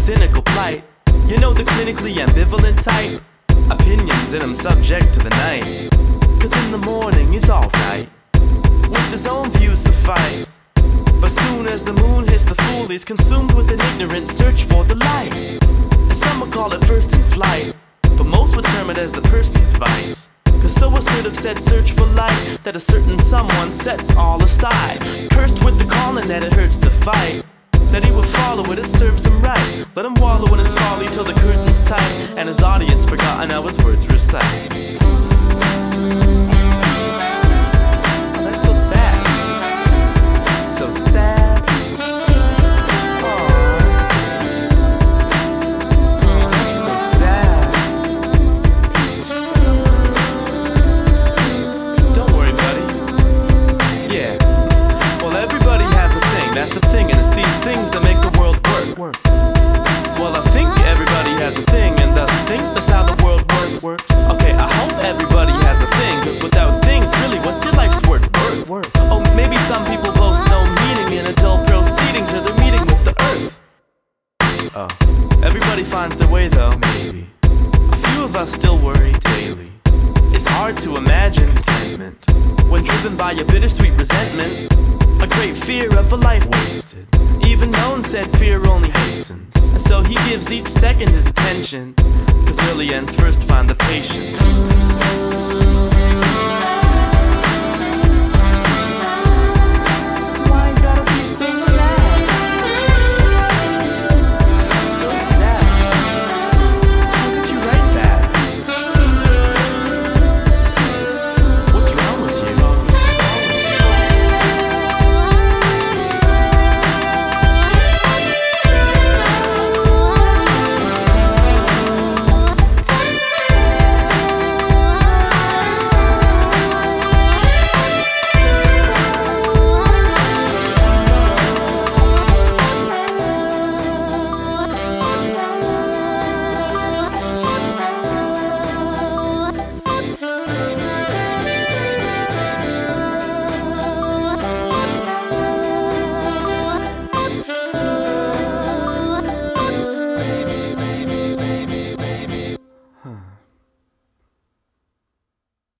cynical plight. You know the clinically ambivalent type. Opinions and I'm subject to the night. Cause in the morning he's alright, with his own views suffice. But soon as the moon hits the fool, he's consumed with an ignorant search for the light. And some would call it first in flight, but most would term it as the person's vice. Cause so assertive said search for light, that a certain someone sets all aside. Cursed with the calling that it hurts to fight, that he would follow it, it serves him right. Let him wallow in his folly till the curtain's tight, and his audience forgotten how his words recite. So sad. Oh, that's so sad. Don't worry, buddy. Yeah. Well, everybody has a thing. That's the thing, and it's these things that make the world work. Well, I think everybody has a thing, and thus think that's how the world works. Okay, I hope everybody has a thing, cause without things, really, what's your life's worth? Oh, maybe some people boast no meaning in a dull proceeding to the meeting with the earth. Oh, everybody finds their way though, maybe. A few of us still worry daily. It's hard to imagine contentment when driven by a bittersweet resentment, a great fear of a life wasted. Even known said fear only hastens, and so he gives each second his attention, cause early ends first find the patient.